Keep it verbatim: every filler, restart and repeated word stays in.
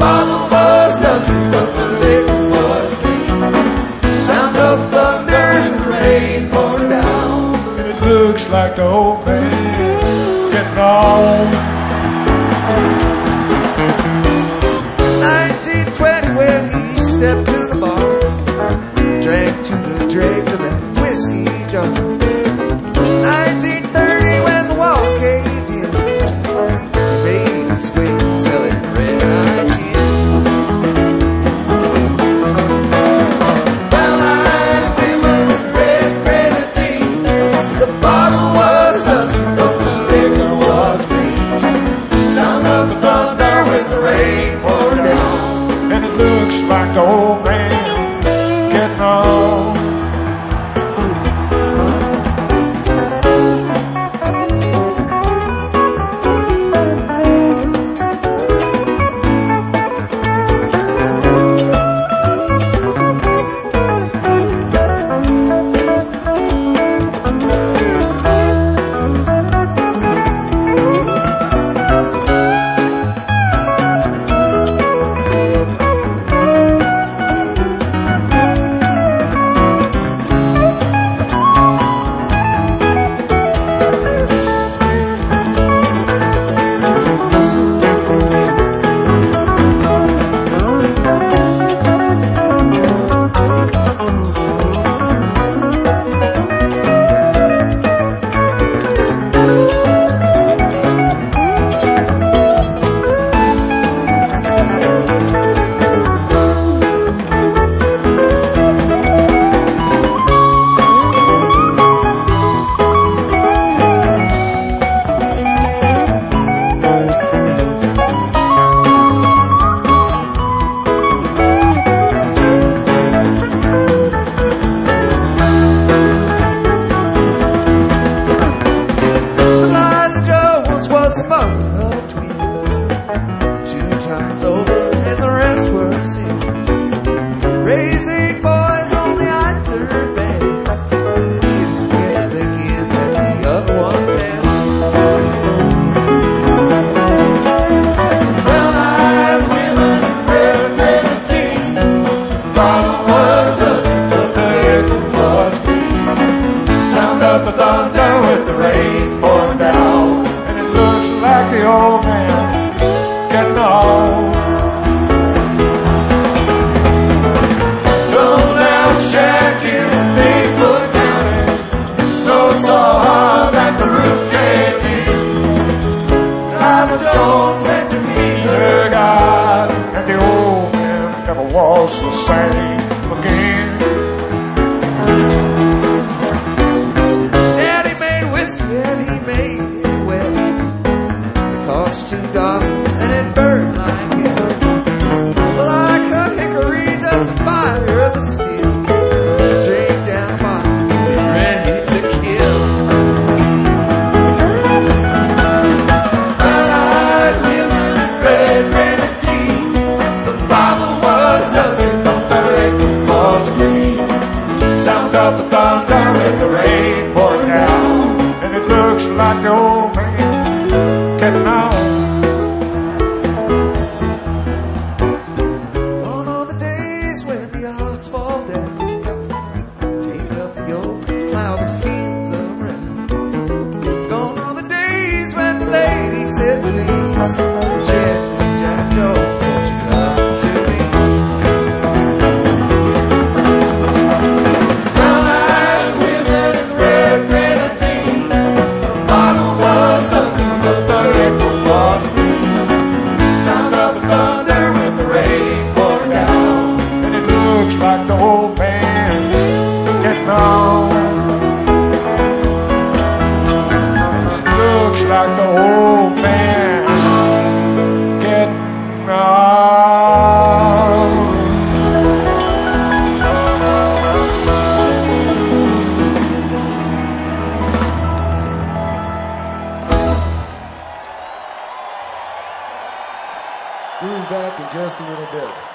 bottle was dusty, but the liquor was clean. Sound of thunder and the rain poured down. And it looks like the old man getting on. nineteen twenty when he stepped to the bar, drank to the dregs of that whiskey jar. nineteen thirty when the wall caved in, he made his way selling red-eye gin. Brown-eyed women with red grenadine. The bottle was dusty, but the liquor was clean. Sound of the thunder with the rain poured down. And it looks like the old man getting on. A bundle of twins, two turns over and the rest were sins. Raised eight boys, only I turned bad. Didn't get the kids and the other ones had. Brown-eyed women and red grenadine. The bottle was dusty, but the liquor was clean. Sound of the thunder with the rain pouring down. Like the old man getting on. Roll down shack in Bigfoot County. Snow so hard that the roof caved in. Lila Jones went to meet her God, And the old man never was the same again. Daddy made whiskey and he made it well. Cost two dollars and it burned like hell. Well, I cut hickory just to fire the steel. Drink down fire, ready to kill. Brown-eyed women and red grenadine. The bottle was dusty, but the liquor was green. Sound of the thunder with the rain pouring down. And it looks like the old man getting on. Gone are the days when the odds fall down. Take up the yoke, plow the fields around. Gone are the days when the lady said please. Chet and Jack Jones, won't you come to me? Brown-eyed women and red grenadine. The bottle was dusty, but the liquor was clean. Sound of the thunder with the rain pouring down. And it looks like the old man getting on. It looks like the old man getting on. We'll be back in just a little bit.